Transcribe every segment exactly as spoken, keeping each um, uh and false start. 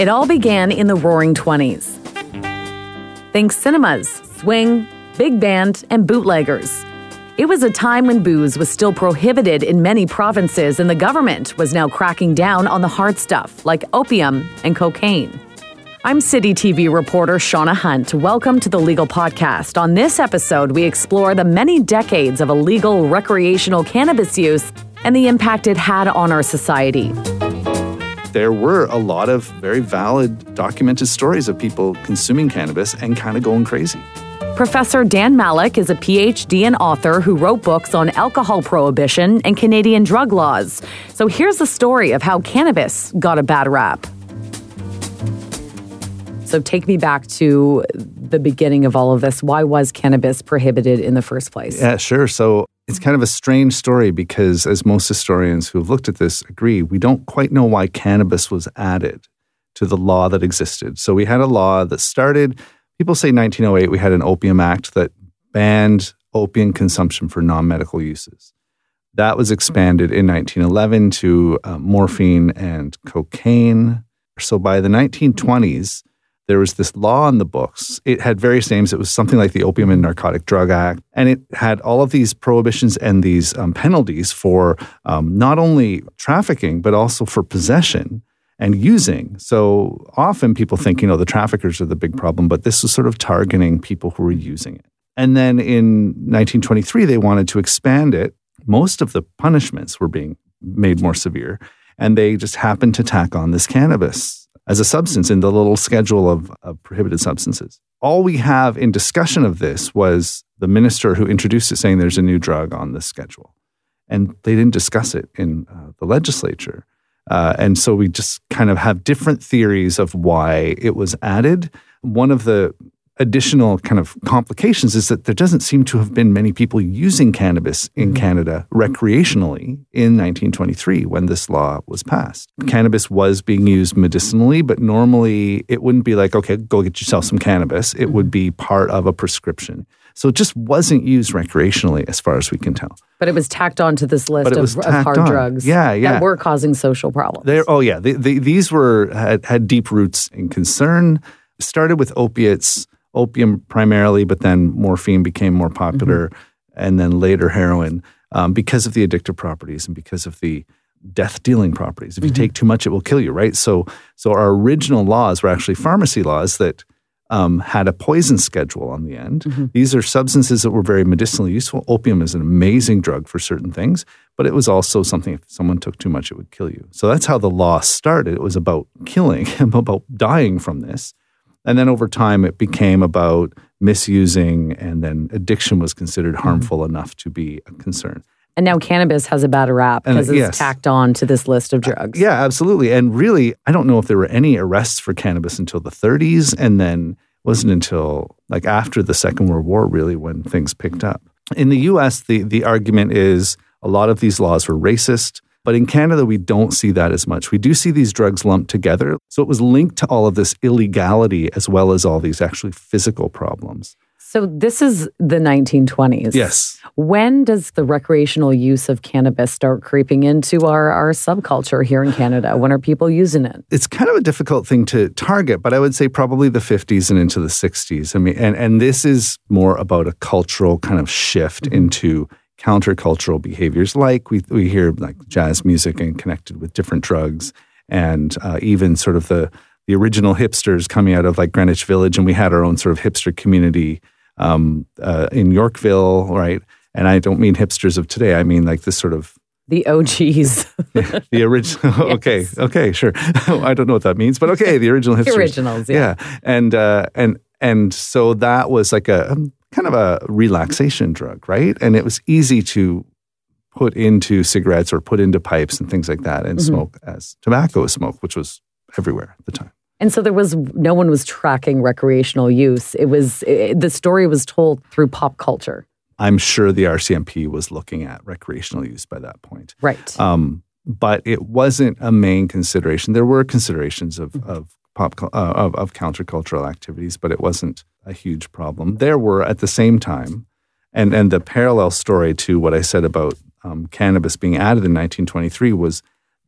It all began in the Roaring Twenties. Think cinemas, swing, big band, and bootleggers. It was a time when booze was still prohibited in many provinces, and the government was now cracking down on the hard stuff like opium and cocaine. I'm City T V reporter Shauna Hunt. Welcome to the Legal Podcast. On this episode, we explore the many decades of illegal recreational cannabis use and the impact it had on our society. There were a lot of very valid documented stories of people consuming cannabis and kind of going crazy. Professor Dan Malik is a P H D and author who wrote books on alcohol prohibition and Canadian drug laws. So here's the story of how cannabis got a bad rap. So take me back to the beginning of all of this. Why was cannabis prohibited in the first place? Yeah, sure. So it's kind of a strange story because, as most historians who have looked at this agree, we don't quite know why cannabis was added to the law that existed. So we had a law that started, people say nineteen oh eight, we had an Opium Act that banned opium consumption for non-medical uses. That was expanded in nineteen eleven to uh, morphine and cocaine. So by the nineteen twenties, there was this law on the books. It had various names. It was something like the Opium and Narcotic Drug Act. And it had all of these prohibitions and these um, penalties for um, not only trafficking, but also for possession and using. So often people think, you know, the traffickers are the big problem, but this was sort of targeting people who were using it. And then in nineteen twenty-three, they wanted to expand it. Most of the punishments were being made more severe. And they just happened to tack on this cannabis as a substance in the little schedule of, of prohibited substances. All we have in discussion of this was the minister who introduced it saying there's a new drug on this schedule. And they didn't discuss it in uh, the legislature. Uh, and so we just kind of have different theories of why it was added. One of the additional kind of complications is that there doesn't seem to have been many people using cannabis in mm-hmm. Canada recreationally in nineteen twenty-three when this law was passed. Cannabis was being used medicinally, but normally it wouldn't be like, okay, go get yourself some cannabis. It mm-hmm. would be part of a prescription. So it just wasn't used recreationally as far as we can tell. But it was tacked onto this list of, of hard on. drugs yeah, yeah. that were causing social problems. They're, oh, yeah. They, they, these were had, had deep roots in concern. It started with opiates, opium primarily, but then morphine became more popular, mm-hmm. and then later heroin um, because of the addictive properties and because of the death-dealing properties. If you mm-hmm. take too much, it will kill you, right? So, so our original laws were actually pharmacy laws that um, had a poison schedule on the end. Mm-hmm. These are substances that were very medicinally useful. Opium is an amazing drug for certain things, but it was also something if someone took too much, it would kill you. So that's how the law started. It was about killing, about dying from this. And then over time, it became about misusing, and then addiction was considered harmful mm-hmm. enough to be a concern. And now cannabis has a bad rap because it's yes. tacked on to this list of drugs. Uh, yeah, absolutely. And really, I don't know if there were any arrests for cannabis until the thirties, and then it wasn't until like after the Second World War, really, when things picked up. In the U S, the, the argument is a lot of these laws were racist. But in Canada, we don't see that as much. We do see these drugs lumped together. So it was linked to all of this illegality as well as all these actually physical problems. So this is the nineteen twenties. Yes. When does the recreational use of cannabis start creeping into our, our subculture here in Canada? When are people using it? It's kind of a difficult thing to target, but I would say probably the fifties and into the sixties. I mean, and, and this is more about a cultural kind of shift mm-hmm. into countercultural behaviors, like we we hear like jazz music and connected with different drugs, and uh, even sort of the the original hipsters coming out of like Greenwich Village, and we had our own sort of hipster community um, uh, in Yorkville, right? And I don't mean hipsters of today; I mean like this sort of the O Gs, the original. Yes. Okay, okay, sure. I don't know what that means, but okay, the original hipsters, the originals, yeah, yeah. and uh, and and so that was like a kind of a relaxation drug, right? And it was easy to put into cigarettes or put into pipes and things like that and mm-hmm. smoke as tobacco is smoked, which was everywhere at the time. And so there was, no one was tracking recreational use. It was, it, the story was told through pop culture. I'm sure the R C M P was looking at recreational use by that point. Right. Um, but it wasn't a main consideration. There were considerations of, mm-hmm. of pop uh, of, of countercultural activities, but it wasn't a huge problem. There were at the same time, and, and the parallel story to what I said about um, cannabis being added in nineteen twenty-three was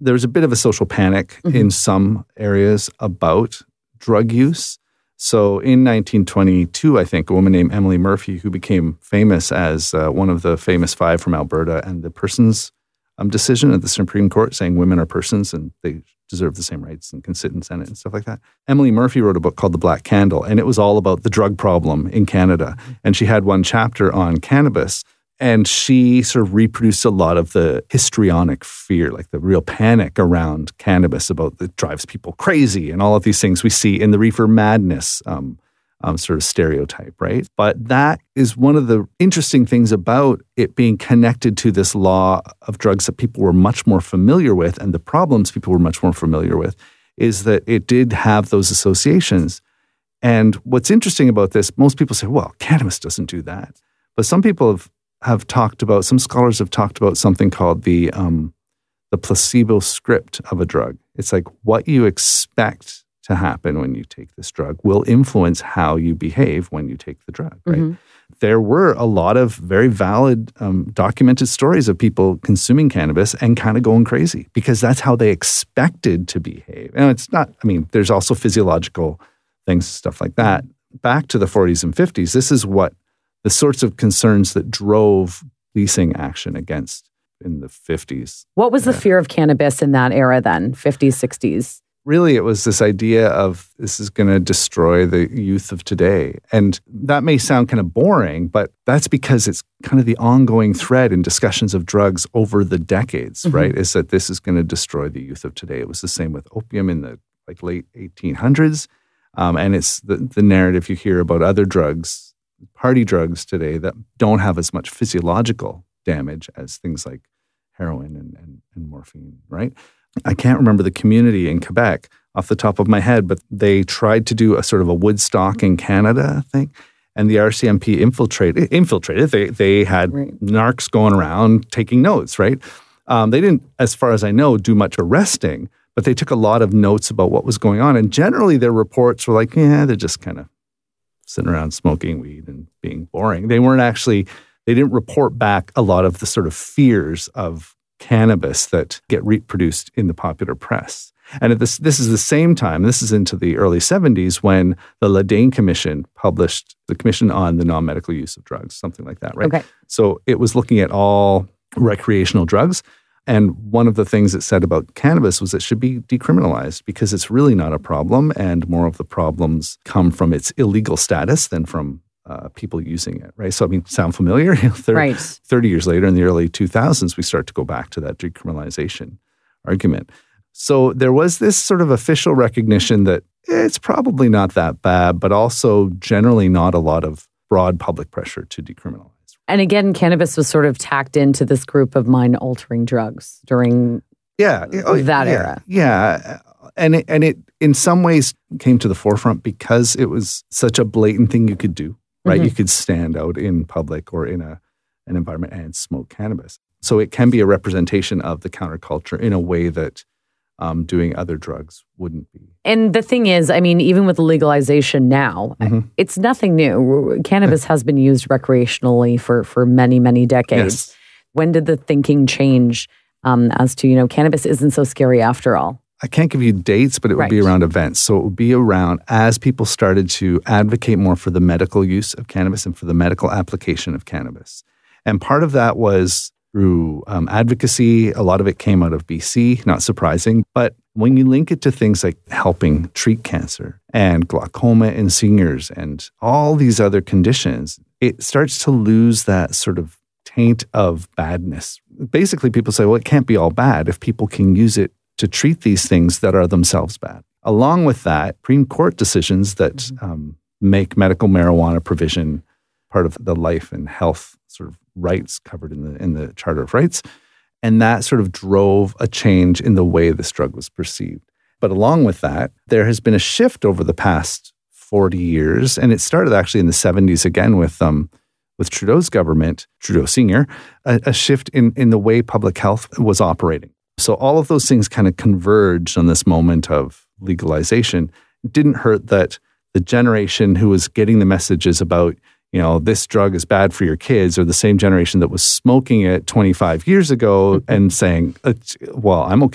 there was a bit of a social panic mm-hmm. in some areas about drug use. So in nineteen twenty-two, I think, a woman named Emily Murphy, who became famous as uh, one of the famous five from Alberta, and the persons um, decision at the Supreme Court saying women are persons and they deserve the same rights and can sit in Senate and stuff like that. Emily Murphy wrote a book called The Black Candle, and it was all about the drug problem in Canada. And she had one chapter on cannabis, and she sort of reproduced a lot of the histrionic fear, like the real panic around cannabis about that drives people crazy and all of these things we see in the reefer madness um, um, sort of stereotype, right? But that is one of the interesting things about it being connected to this law of drugs that people were much more familiar with, and the problems people were much more familiar with, is that it did have those associations. And what's interesting about this, most people say, well, cannabis doesn't do that. But some people have have talked about, some scholars have talked about something called the um, the placebo script of a drug. It's like what you expect to happen when you take this drug will influence how you behave when you take the drug, right? Mm-hmm. There were a lot of very valid um, documented stories of people consuming cannabis and kind of going crazy because that's how they expected to behave. And it's not, I mean, there's also physiological things, stuff like that. Back to the forties and fifties, this is what the sorts of concerns that drove policing action against in the fifties. What was the fear of cannabis in that era then, fifties, sixties? Really, it was this idea of this is going to destroy the youth of today. And that may sound kind of boring, but that's because it's kind of the ongoing thread in discussions of drugs over the decades, mm-hmm. right? Is that this is going to destroy the youth of today. It was the same with opium in the like late eighteen hundreds. Um, and it's the, the narrative you hear about other drugs, party drugs today that don't have as much physiological damage as things like heroin and, and, and morphine, right? I can't remember the community in Quebec off the top of my head, but they tried to do a sort of a Woodstock in Canada, I think, and the R C M P infiltrated. infiltrated. They they had right. narcs going around taking notes, right? Um, they didn't, as far as I know, do much arresting, but they took a lot of notes about what was going on. And generally their reports were like, yeah, they're just kind of sitting around smoking weed and being boring. They weren't actually, they didn't report back a lot of the sort of fears of cannabis that get reproduced in the popular press. And at this, this is the same time, this is into the early seventies when the Ladane Commission published the Commission on the Non-Medical Use of Drugs, something like that, right? Okay. So it was looking at all recreational drugs. And one of the things it said about cannabis was it should be decriminalized because it's really not a problem, and more of the problems come from its illegal status than from uh, people using it, right? So, I mean, sound familiar? thirty, right. thirty years later, in the early two thousands, we start to go back to that decriminalization argument. So there was this sort of official recognition that it's probably not that bad, but also generally not a lot of broad public pressure to decriminalize. And again, cannabis was sort of tacked into this group of mind-altering drugs during yeah, oh, that yeah, era. Yeah, and it, and it in some ways came to the forefront because it was such a blatant thing you could do, right? Mm-hmm. You could stand out in public or in a an environment and smoke cannabis. So it can be a representation of the counterculture in a way that um, doing other drugs wouldn't be. And the thing is, I mean, even with legalization now, mm-hmm. it's nothing new. Cannabis has been used recreationally for, for many, many decades. Yes. When did the thinking change um, as to, you know, cannabis isn't so scary after all? I can't give you dates, but it would right. be around events. So it would be around as people started to advocate more for the medical use of cannabis and for the medical application of cannabis. And part of that was through um, advocacy. A lot of it came out of B C, not surprising. But when you link it to things like helping treat cancer and glaucoma in seniors and all these other conditions, it starts to lose that sort of taint of badness. Basically, people say, well, it can't be all bad if people can use it to treat these things that are themselves bad. Along with that, Supreme Court decisions that um, make medical marijuana provision part of the life and health sort of rights covered in the in the Charter of Rights. And that sort of drove a change in the way this drug was perceived. But along with that, there has been a shift over the past forty years, and it started actually in the seventies again with um, with Trudeau's government, Trudeau Senior, a, a shift in, in the way public health was operating. So all of those things kind of converged on this moment of legalization. It didn't hurt that the generation who was getting the messages about, you know, this drug is bad for your kids, or the same generation that was smoking it twenty-five years ago and saying, well, I'm okay.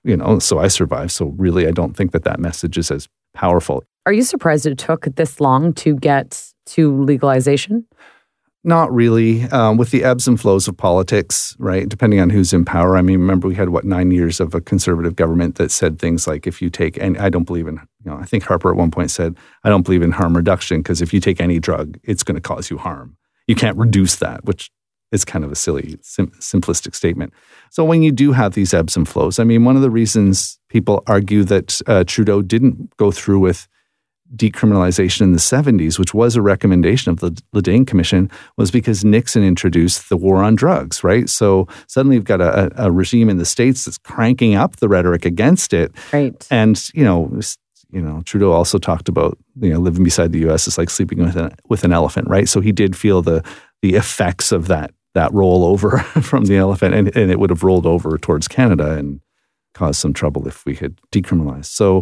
you know, so I survived. So really, I don't think that that message is as powerful. Are you surprised it took this long to get to legalization? Not really. Um, with the ebbs and flows of politics, right? Depending on who's in power. I mean, remember we had, what, nine years of a conservative government that said things like, if you take, and I don't believe in, you know, I think Harper at one point said, I don't believe in harm reduction because if you take any drug, it's going to cause you harm. You can't reduce that, which is kind of a silly, sim- simplistic statement. So when you do have these ebbs and flows, I mean, one of the reasons people argue that uh, Trudeau didn't go through with decriminalization in the seventies, which was a recommendation of the Ledeen Commission, was because Nixon introduced the war on drugs, right? So suddenly you've got a, a regime in the States that's cranking up the rhetoric against it. Right. And, you know, you know, Trudeau also talked about, you know, living beside the U S is like sleeping with an, with an elephant, right? So he did feel the the effects of that that rollover from the elephant, and, and it would have rolled over towards Canada and caused some trouble if we had decriminalized. So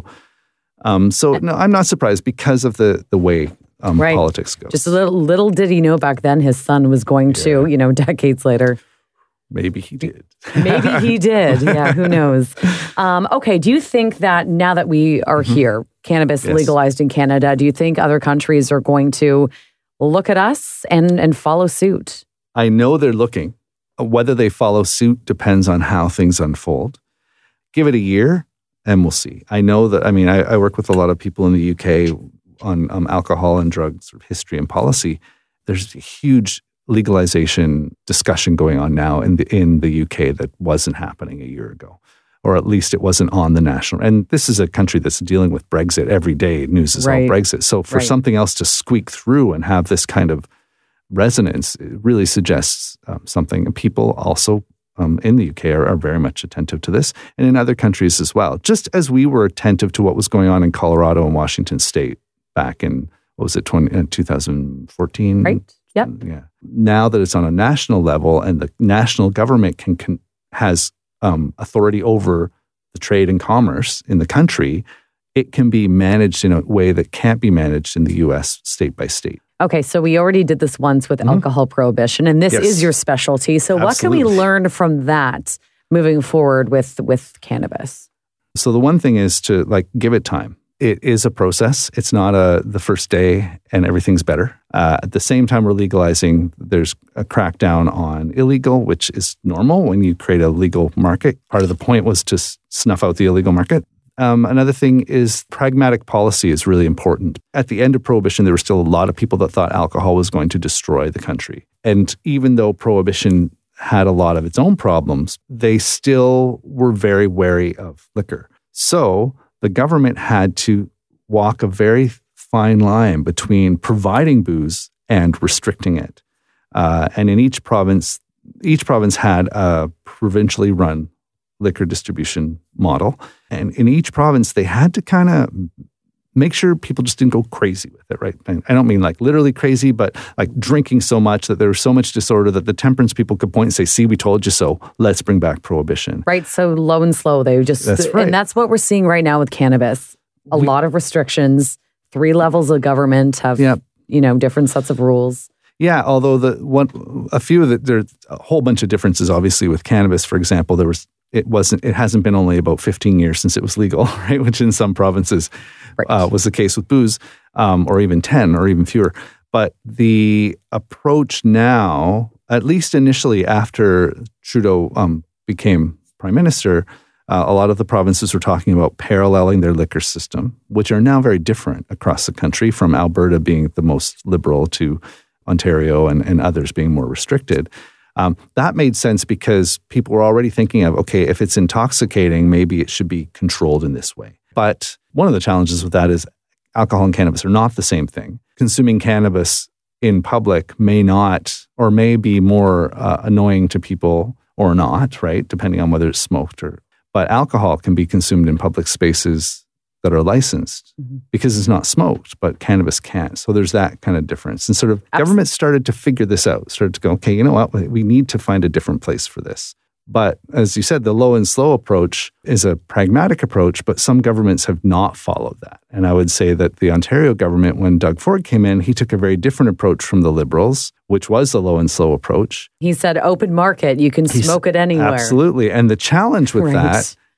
Um, so no, I'm not surprised because of the the way um, right. politics goes. Just a little, little did he know back then his son was going to, yeah. you know, decades later. Maybe he did. Maybe he did. Yeah, who knows? Um, okay, do you think that now that we are mm-hmm. here, cannabis yes. legalized in Canada, do you think other countries are going to look at us and, and follow suit? I know they're looking. Whether they follow suit depends on how things unfold. Give it a year. And we'll see. I know that, I mean, I, I work with a lot of people in the U K on um, alcohol and drugs sort of history and policy. There's a huge legalization discussion going on now in the in the U K that wasn't happening a year ago, or at least it wasn't on the national. And this is a country that's dealing with Brexit every day. News is right. all Brexit. So for right. something else to squeak through and have this kind of resonance, it really suggests um, something. And people also Um, in the U K are, are very much attentive to this, and in other countries as well. Just as we were attentive to what was going on in Colorado and Washington State back in, what was it, twenty, uh, twenty fourteen? Right, yep. Yeah. Now that it's on a national level and the national government can, can has um, authority over the trade and commerce in the country, it can be managed in a way that can't be managed in the U S state by state. Okay, so we already did this once with mm-hmm. alcohol prohibition, and this yes. is your specialty. So Absolutely. What can we learn from that moving forward with, with cannabis? So the one thing is to like give it time. It is a process. It's not a the first day and everything's better. Uh, at the same time we're legalizing, there's a crackdown on illegal, which is normal when you create a legal market. Part of the point was to s- snuff out the illegal market. Um, another thing is pragmatic policy is really important. At the end of Prohibition, there were still a lot of people that thought alcohol was going to destroy the country. And even though Prohibition had a lot of its own problems, they still were very wary of liquor. So the government had to walk a very fine line between providing booze and restricting it. Uh, and in each province, each province had a provincially run liquor distribution model. And in each province, they had to kind of make sure people just didn't go crazy with it, right? I don't mean like literally crazy, but like drinking so much that there was so much disorder that the temperance people could point and say, see, we told you so. Let's bring back prohibition. Right. So low and slow, they just, that's right. And that's what we're seeing right now with cannabis. A we, lot of restrictions, three levels of government have, yeah. you know, different sets of rules. Yeah, although the one, a few of the, there's a whole bunch of differences, obviously, with cannabis. For example, there was, it wasn't, it hasn't been only about fifteen years since it was legal, right? Which in some provinces right. uh, was the case with booze, um, or even ten or even fewer. But the approach now, at least initially after Trudeau um, became prime minister, uh, a lot of the provinces were talking about paralleling their liquor system, which are now very different across the country, from Alberta being the most liberal to Ontario and, and others being more restricted. Um, that made sense because people were already thinking of, okay, if it's intoxicating, maybe it should be controlled in this way. But one of the challenges with that is alcohol and cannabis are not the same thing. Consuming cannabis in public may not, or may be more uh, annoying to people or not, right? Depending on whether it's smoked or, but alcohol can be consumed in public spaces that are licensed mm-hmm. because it's not smoked, but cannabis can't. So there's that kind of difference. And sort of Absolutely. Government started to figure this out, started to go, okay, you know what, we need to find a different place for this. But as you said, the low and slow approach is a pragmatic approach, but some governments have not followed that. And I would say that the Ontario government, when Doug Ford came in, he took a very different approach from the Liberals, which was the low and slow approach. He said, open market, you can He's, smoke it anywhere. Absolutely. And the challenge with right. that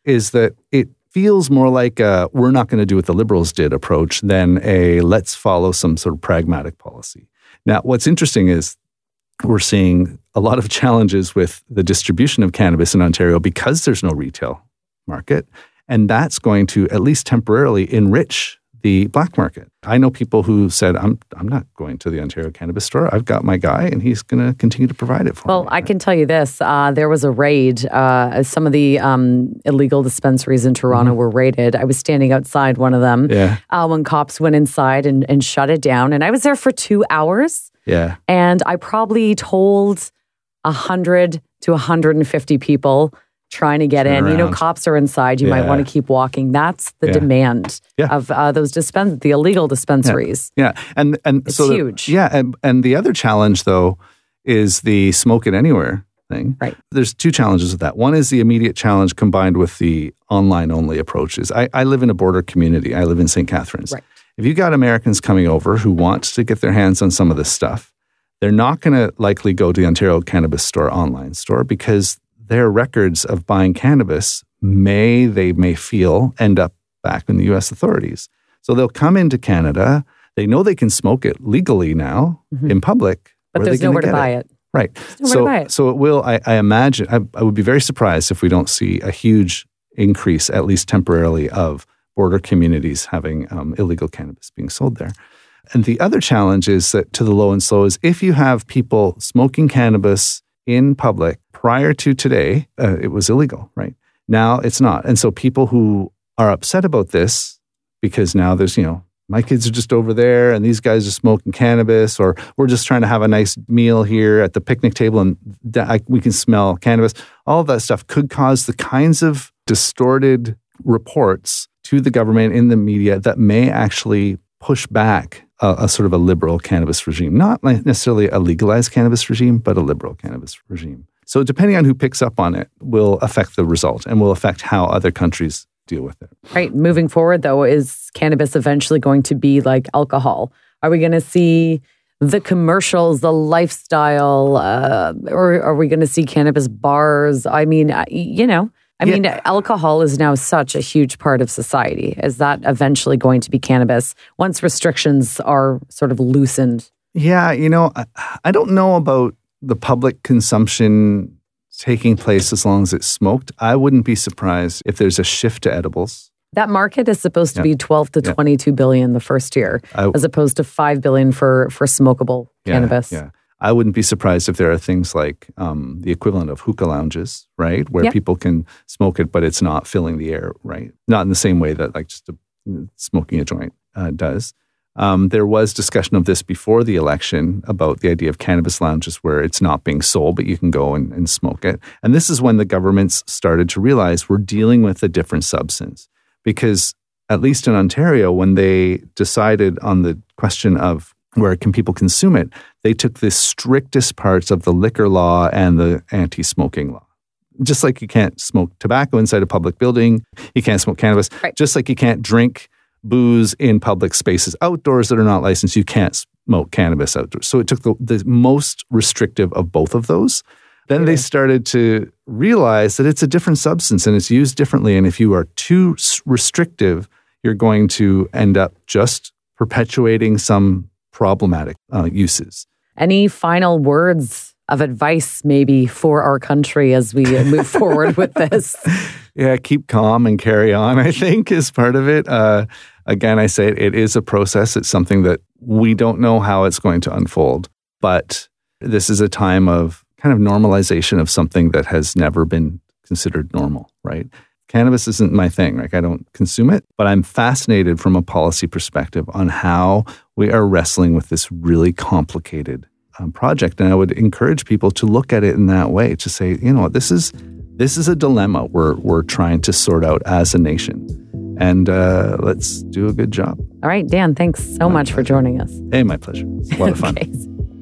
is that it feels more like a we're not going to do what the Liberals did approach than a let's follow some sort of pragmatic policy. Now, what's interesting is we're seeing a lot of challenges with the distribution of cannabis in Ontario because there's no retail market. And that's going to, at least temporarily, enrich the black market. I know people who said, I'm I'm not going to the Ontario Cannabis Store. I've got my guy and he's going to continue to provide it for well, me. Well, I can tell you this. Uh, there was a raid. Uh, some of the um, illegal dispensaries in Toronto mm-hmm. were raided. I was standing outside one of them yeah. uh, when cops went inside and, and shut it down. And I was there for two hours. Yeah. And I probably told one hundred to one hundred fifty people trying to get Turn in. Around. You know, cops are inside. You yeah. might want to keep walking. That's the yeah. demand yeah. of uh, those dispen- the illegal dispensaries. Yeah, yeah. and and it's so huge. The, yeah, and, and the other challenge though is the smoke it anywhere thing. Right. There's two challenges with that. One is the immediate challenge combined with the online only approaches. I, I live in a border community. I live in Saint Catharines. Right. If you've got Americans coming over who want to get their hands on some of this stuff, they're not going to likely go to the Ontario Cannabis Store online store because their records of buying cannabis may, they may feel, end up back in the U S authorities. So they'll come into Canada. They know they can smoke it legally now mm-hmm. in public. But there's nowhere to buy it. it. Right. There's so, to buy it. so it will, I, I imagine, I, I would be very surprised if we don't see a huge increase, at least temporarily, of border communities having um, illegal cannabis being sold there. And the other challenge is that to the low and slow is if you have people smoking cannabis in public prior to today, uh, it was illegal, right? Now it's not. And so people who are upset about this because now there's, you know, my kids are just over there and these guys are smoking cannabis, or we're just trying to have a nice meal here at the picnic table and th- I, we can smell cannabis. All of that stuff could cause the kinds of distorted reports to the government in the media that may actually push back a, a sort of a liberal cannabis regime. Not necessarily a legalized cannabis regime, but a liberal cannabis regime. So depending on who picks up on it will affect the result and will affect how other countries deal with it. Right. Moving forward, though, is cannabis eventually going to be like alcohol? Are we going to see the commercials, the lifestyle, uh, or are we going to see cannabis bars? I mean, you know, I yeah. mean, alcohol is now such a huge part of society. Is that eventually going to be cannabis once restrictions are sort of loosened? Yeah, you know, I, I don't know about the public consumption taking place as long as it's smoked. I wouldn't be surprised if there's a shift to edibles. That market is supposed to yeah. be twelve to twenty-two yeah. billion the first year, I, as opposed to five billion for for smokable yeah, cannabis. Yeah. I wouldn't be surprised if there are things like um, the equivalent of hookah lounges, right? Where yep. people can smoke it, but it's not filling the air, right? Not in the same way that like just a, smoking a joint uh, does. Um, there was discussion of this before the election about the idea of cannabis lounges where it's not being sold, but you can go and, and smoke it. And this is when the governments started to realize we're dealing with a different substance. Because at least in Ontario, when they decided on the question of where can people consume it, they took the strictest parts of the liquor law and the anti-smoking law. Just like you can't smoke tobacco inside a public building, you can't smoke cannabis. Right. Just like you can't drink booze in public spaces outdoors that are not licensed, you can't smoke cannabis outdoors. So it took the, the most restrictive of both of those. Then they started to realize that it's a different substance and it's used differently. And if you are too restrictive, you're going to end up just perpetuating some problematic uh, uses. Any final words of advice maybe for our country as we move forward with this? Yeah, keep calm and carry on, I think, is part of it. Uh, again, I say it, it is a process. It's something that we don't know how it's going to unfold. But this is a time of kind of normalization of something that has never been considered normal, right? Cannabis isn't my thing. Like I don't consume it, but I'm fascinated from a policy perspective on how we are wrestling with this really complicated um, project. And I would encourage people to look at it in that way, to say, you know what, this is this is a dilemma we're we're trying to sort out as a nation. And uh, let's do a good job. All right, Dan, thanks so my much pleasure. for joining us. Hey, my pleasure. It's a lot of fun. Okay.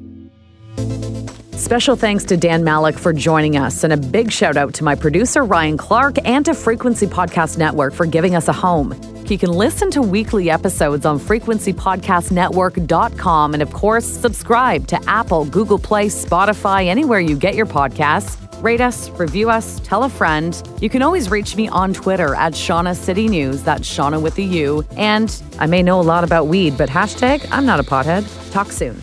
Special thanks to Dan Malik for joining us, and a big shout out to my producer, Ryan Clark, and to Frequency Podcast Network for giving us a home. You can listen to weekly episodes on frequency podcast network dot com, and of course, subscribe to Apple, Google Play, Spotify, anywhere you get your podcasts. Rate us, review us, tell a friend. You can always reach me on Twitter at Shauna City News. That's Shauna with a U. And I may know a lot about weed, but hashtag I'm not a pothead. Talk soon.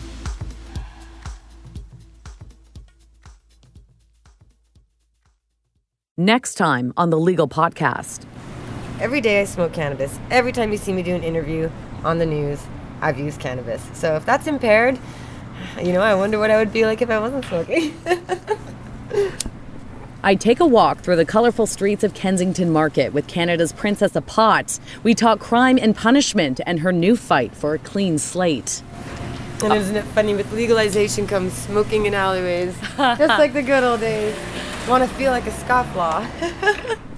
Next time on the Legal Podcast. Every day I smoke cannabis. Every time you see me do an interview on the news, I've used cannabis. So if that's impaired, you know, I wonder what I would be like if I wasn't smoking. I take a walk through the colorful streets of Kensington Market with Canada's Princess of Pot. We talk crime and punishment and her new fight for a clean slate. And isn't it funny, with legalization comes smoking in alleyways, just like the good old days. Want to feel like a scofflaw.